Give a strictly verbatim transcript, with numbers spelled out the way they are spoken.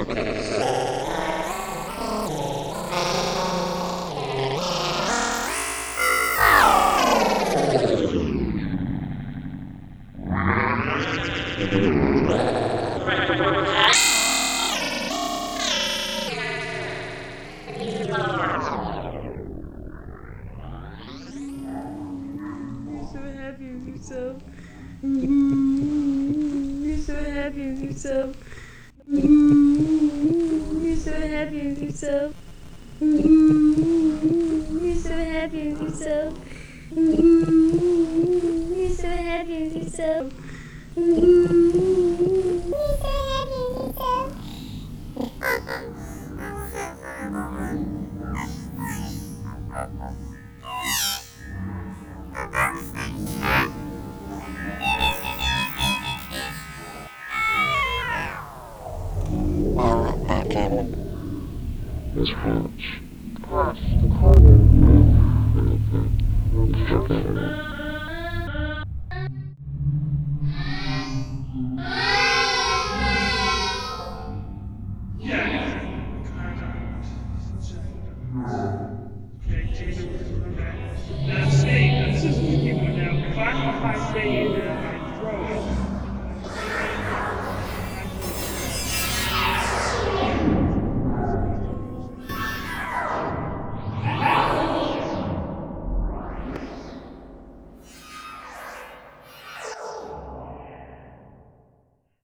so happy with yourself. Mm, you're so happy with yourself. Mm, you're so happy with yourself. Mm, you're so happy with yourself. Mm, you're so happy with yourself. Mm, you're so happy with yourself. It's Hatch. Hush, the corner. Okay. Okay.